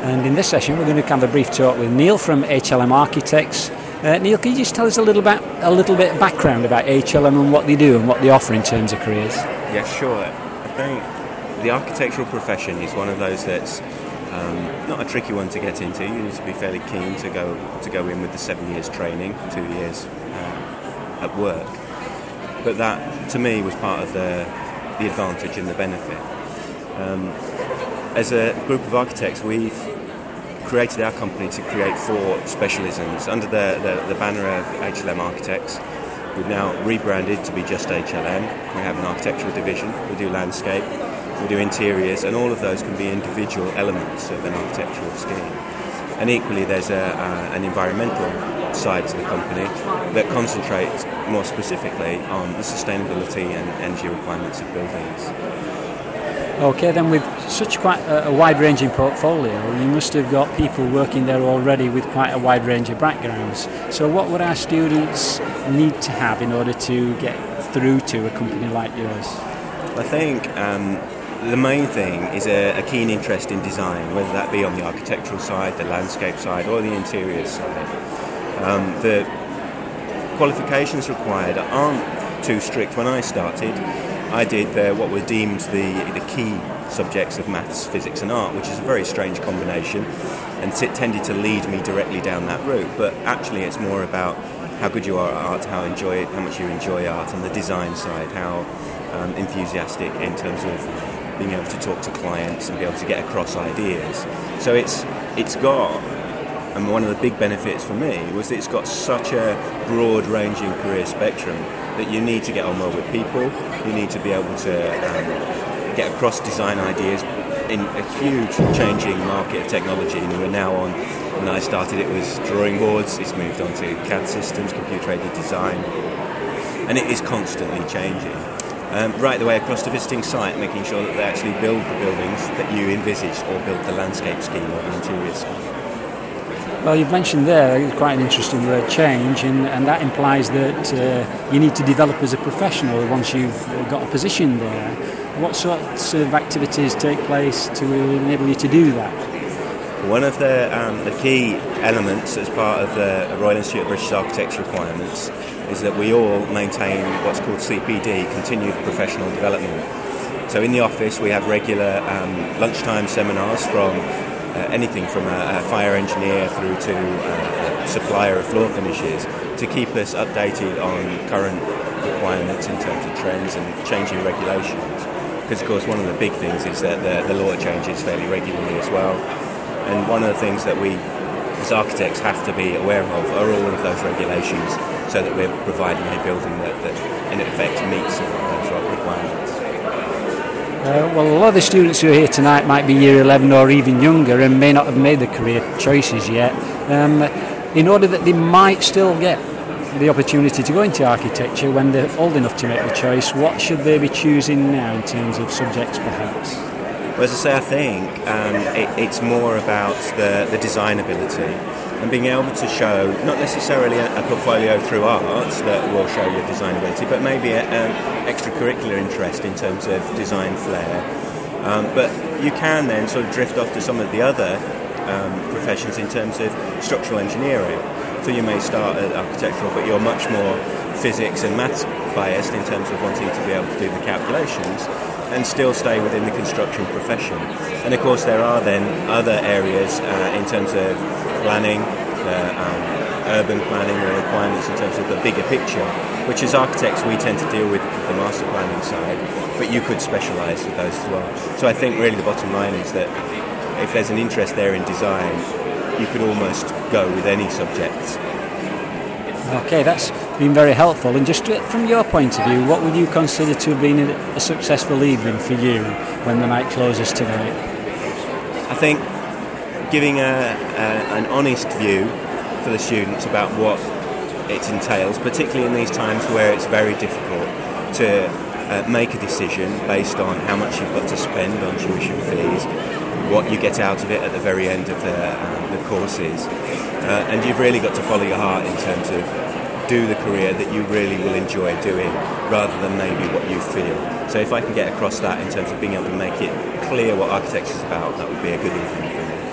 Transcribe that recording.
And in this session we're going to have a brief talk with Neil from HLM Architects. Neil, can you just tell us a little bit of background about HLM and what they do and what they offer in terms of careers? Yeah, sure. I think the architectural profession is one of those that's not a tricky one to get into. You need to be fairly keen to go in with the 7 years training, 2 years at work. But that, to me, was part of the advantage and the benefit. As a group of architects, we've created our company to create 4 specialisms under the banner of HLM Architects. We've now rebranded to be just HLM. We have an architectural division, we do landscape, we do interiors, and all of those can be individual elements of an architectural scheme. And equally there's an environmental side to the company that concentrates more specifically on the sustainability and energy requirements of buildings. Okay, then with such quite a wide-ranging portfolio, you must have got people working there already with quite a wide range of backgrounds. So what would our students need to have in order to get through to a company like yours? I think the main thing is a keen interest in design, whether that be on the architectural side, the landscape side, or the interiors side. The qualifications required aren't too strict. When I started, I did what were deemed the key subjects of maths, physics and art, which is a very strange combination, and it tended to lead me directly down that route. But actually it's more about how good you are at art, how much you enjoy art, and the design side, how enthusiastic in terms of being able to talk to clients and be able to get across ideas. So it's got, and one of the big benefits for me was that it's got such a broad-ranging career spectrum that you need to get on well with people, you need to be able to get across design ideas in a huge changing market of technology. And we're now on, when I started it was drawing boards, it's moved on to CAD systems, computer-aided design, and it is constantly changing. Right the way across the visiting site, making sure that they actually build the buildings that you envisaged or build the landscape scheme or the interior scheme. Well, you've mentioned there quite an interesting word, change, and that implies that you need to develop as a professional once you've got a position there. What sorts of activities take place to enable you to do that? One of the key elements as part of the Royal Institute of British Architects requirements is that we all maintain what's called CPD, Continued Professional Development. So in the office we have regular lunchtime seminars from anything from a fire engineer through to a supplier of floor finishes to keep us updated on current requirements in terms of trends and changing regulations. Because of course one of the big things is that the law changes fairly regularly as well. And one of the things that we as architects have to be aware of are all of those regulations so that we're providing a building that in effect meets those requirements. Well, a lot of the students who are here tonight might be year 11 or even younger and may not have made the career choices yet. In order that they might still get the opportunity to go into architecture when they're old enough to make the choice, what should they be choosing now in terms of subjects perhaps? Well, as I say, I think it's more about the design ability and being able to show not necessarily a portfolio through arts that will show your design ability, but maybe an extracurricular interest in terms of design flair. But you can then sort of drift off to some of the other professions in terms of structural engineering. So you may start at architectural, but you're much more physics and maths biased in terms of wanting to be able to do the calculations and still stay within the construction profession. And of course there are then other areas in terms of planning, urban planning, the requirements in terms of the bigger picture, which as architects we tend to deal with the master planning side, but you could specialise with those as well. So I think really the bottom line is that if there's an interest there in design, you could almost go with any subjects. Okay, that's been very helpful. And just from your point of view, what would you consider to have been a successful evening for you when the night closes tonight? I think giving an honest view for the students about what it entails, particularly in these times where it's very difficult to make a decision based on how much you've got to spend on tuition fees, what you get out of it at the very end of the courses, and you've really got to follow your heart in terms of do the career that you really will enjoy doing rather than maybe what you feel. So if I can get across that in terms of being able to make it clear what architecture is about, that would be a good evening.